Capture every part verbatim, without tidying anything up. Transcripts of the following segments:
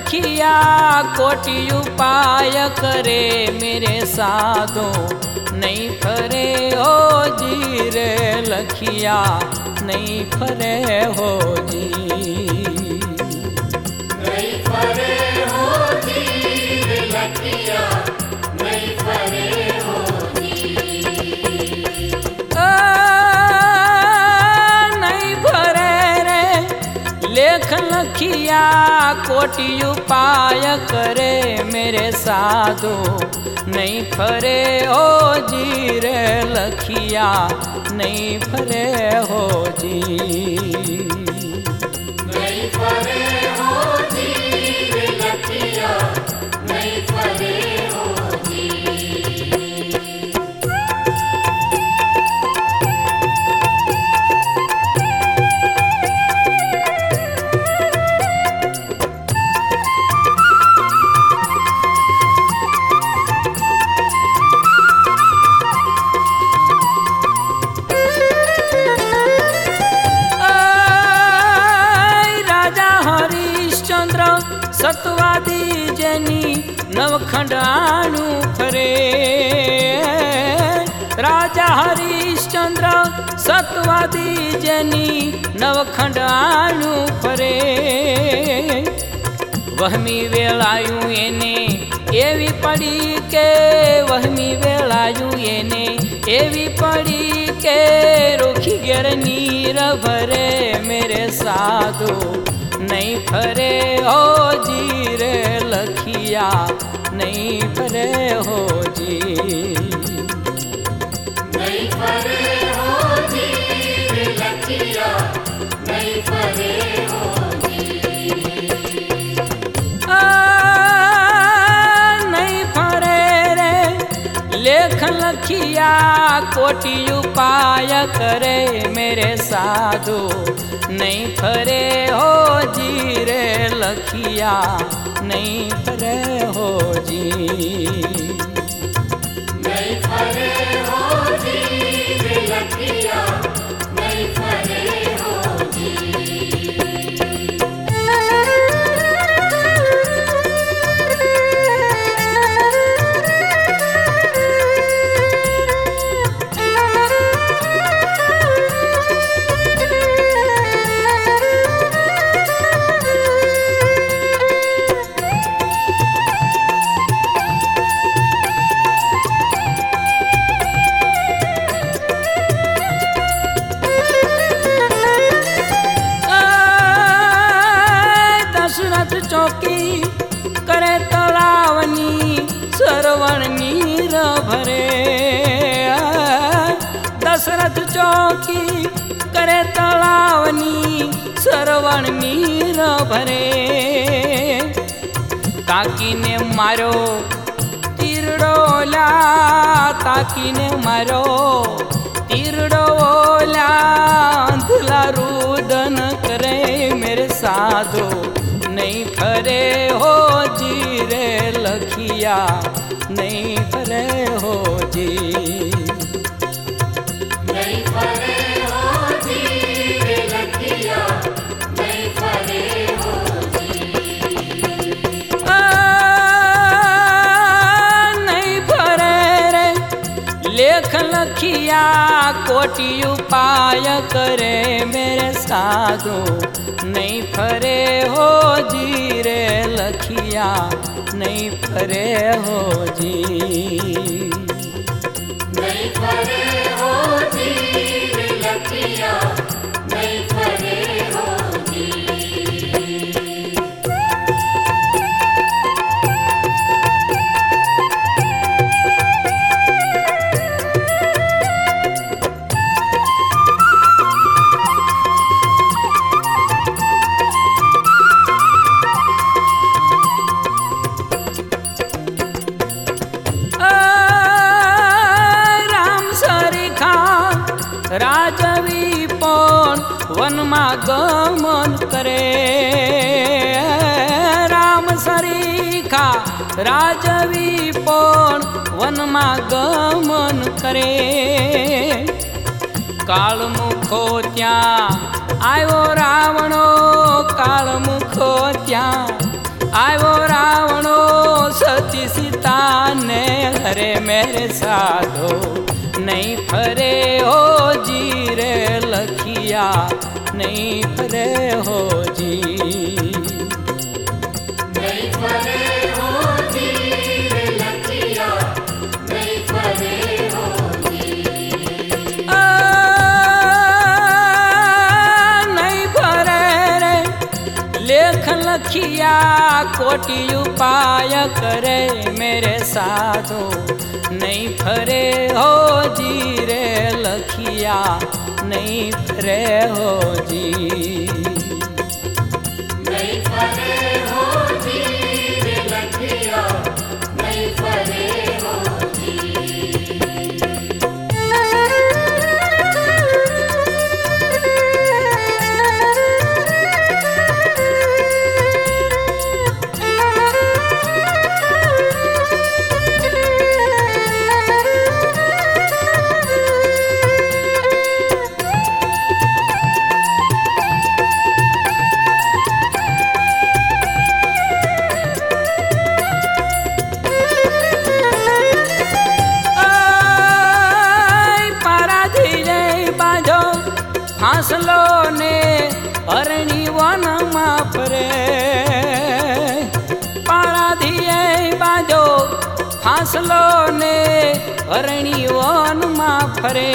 लखिया कोटि उपाय करे मेरे साधो नहीं फरे हो जी रे लखिया नहीं फरे हो जी नहीं फरे हो जी रे लखिया नहीं फरे हो जी आ, नहीं फरे रे लेख लखिया कोटि उपाय करे मेरे साधु नहीं फरे हो जी रे लखिया नहीं फरे हो जी नहीं फरे हो जी रे लखिया नहीं फरे हो जी सतवादी जनी नवखंड आणु फरे राजा हरिश्चंद्र सतवादी जनी नवखंड आणु फरे वहमी वेलायु एने एवी पड़ी के वहमी वेलायु एने एवी पड़ी के रोखी गर नीर भरे मेरे साधु नहीं फरे हो जी रे लखिया नहीं फरे हो जी नहीं फरे हो जी रे लखिया नहीं फरे हो जी आ, नहीं फरे रे लेख लखिया कोटि उपाय करे मेरे साधु नहीं फरे हो जी रे लखिया नहीं फरे हो जी नहीं फरे हो जी रे लखिया नहीं फरे हो जी चौकी करे तलावनी सरवण नीर भरे दशरथ चौकी करे तलावनी सरवण नीर भरे ताकी ने मारो तीरडोला ताकी ने मारो तीरडोला अंधला रुदन करे मेरे साधो नहीं फरे हो जी रे लखिया नहीं फरे हो जी नहीं फरे हो जी रे लखिया नहीं फरे हो जी आ, नहीं फरे रे लेख लखिया कोटि उपाय करे मेरे साधु नहीं फरे हो जी रे लखिया नहीं फरे हो जी नहीं फरे हो जी रे लखिया नहीं फरे हो जी राजवी पण वनमा गमन करे राम सरीखा राजवी पण वनमा गमन करे काळमुखो त्या आयो रावणो काळमुखो त्या आयो रावणो सती सीता ने हरे मेरे साधो नहीं फरे हो जी रे लखिया नहीं फरे हो जी नहीं फरे हो जी रे लखिया नहीं फरे हो जी आ, नहीं फरे रे लेख लखिया कोटि उपाय करे मेरे साधो नहीं फरे हो जी रे लखिया नहीं फरे हो जी नहीं फरे हो जी रे लखिया नहीं फरे हो फांसलो ने अरणी वन में फरे पाराधिए बाजो फांसलो ने अरणी वन में फरे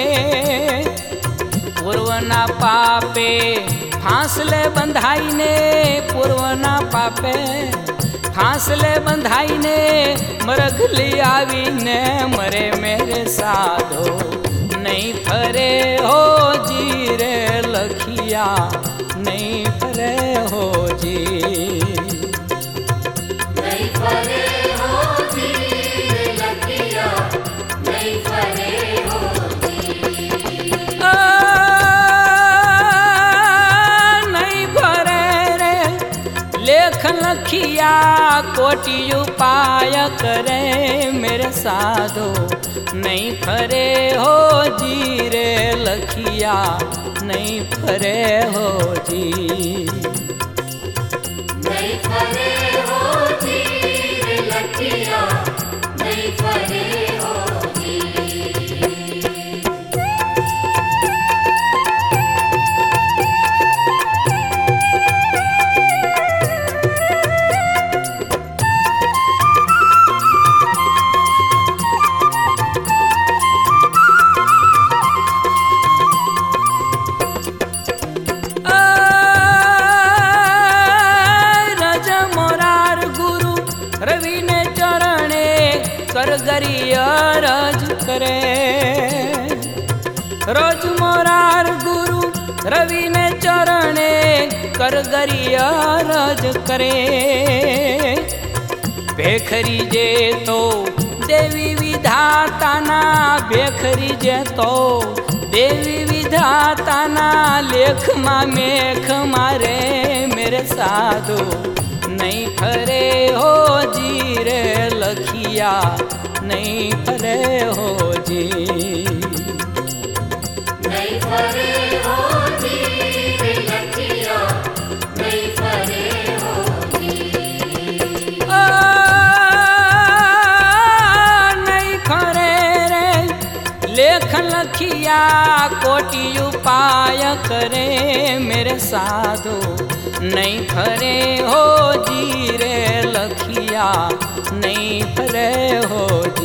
पूर्वना पापे फांसले बंधाई ने पूर्वना पापे फांसले बंधाई ने मरघली आवी ने मरे मेरे साधो नहीं फरे हो जी रे लखिया नहीं फरे हो जी नहीं फरे हो जी रे लखिया नहीं फरे हो जी आ, नहीं फरे रे लेख लखिया कोटि उपाय करे मेरे साधो नहीं फरे हो जी रे लखिया नहीं फरे हो जी नहीं फरे हो जी रे लखिया नहीं फरे हो जी गरिया रज करे रोज मोरार गुरु रवि ने चरणे कर गरिया रज करे भेखरी जे तो देवी विधाता ना भेखरी जे तो देवी विधाता ना लेख मा मेख मारे मेरे साधु नहीं फरे हो जी रे लखिया नहीं फरे हो जी नहीं फरे हो जी रे लखिया नहीं फरे हो जी आ, नहीं फरे रे लेख लखिया कोटि उपाय करे मेरे साधु नहीं फरे हो जी रे लखिया नहीं फरे हो जी